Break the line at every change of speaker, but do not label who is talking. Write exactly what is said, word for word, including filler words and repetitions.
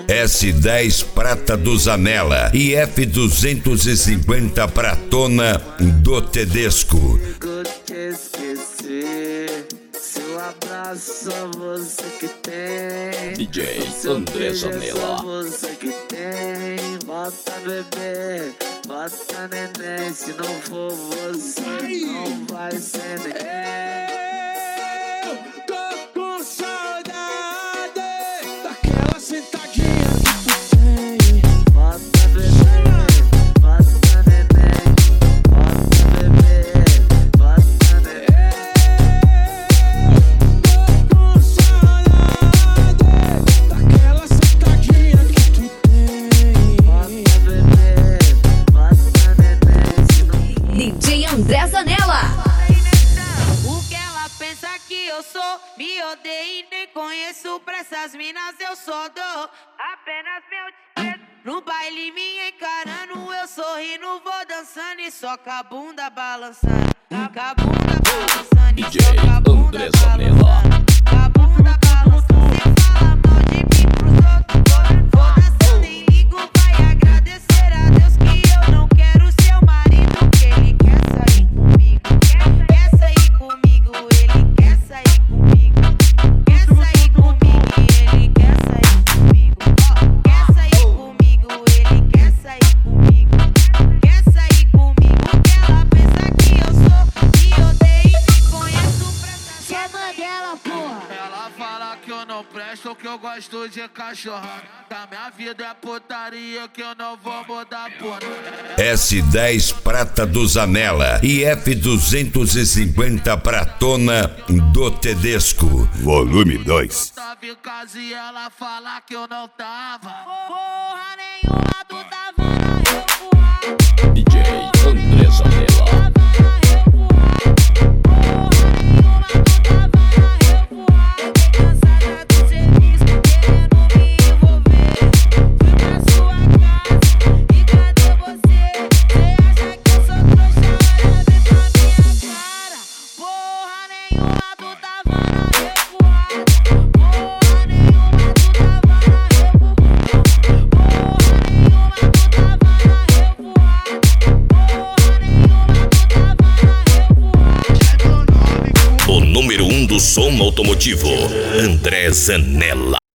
S dez prata do Zanella e F duzentos e cinquenta pratona do Tedesco.
Seu abraço só você que tem.
D J André Zanella.
Só você que tem. Bota bebê, bota neném. Se não for você, não vai ser neném.
Eu tô com saudade daquela sentadinha que tu tem.
Bota bebê, bota neném. Bota bebê, bota neném.
Eu tô com saudade daquela sentadinha que tu tem.
Bota bebê, bota neném. Se não
D J André Zanella.
O que ela pensa que eu sou? Me odeio e nem conheço. Pra essas minas eu só dou apenas meu desprezo. No baile me encarando, eu sorrindo, vou dançando e só com a bunda balançando. Com a bunda balançando e
D J
só com a bunda
André Zanella.
balançando. Com a bunda balançando, cê fala mal de mim pros outros. Vou, vou dançando, nem ligo, vai agradecer a Deus que eu não quero seu marido, que ele quer sair comigo. Quer sair comigo, ele quer sair comigo. Quer sair comigo e ele quer sair comigo. Ó, quer sair comigo, ele quer sair comigo. Quer sair comigo, que ela pensa que eu sou. Me odeio e nem conheço pra essa. Você é Mandela, porra.
Ela fala que eu não presto, que eu gosto de cachorrada. Da minha vida é putaria, que eu não vou mudar por nada.
S dez prata do Zanella e F duzentos e cinquenta pratona do Tedesco. Volume dois.
Tava em casa e ela fala que eu não tava.
Porra nenhuma, tu tava na revoada.
D J André Zanella.
O número um do som automotivo, André Zanella.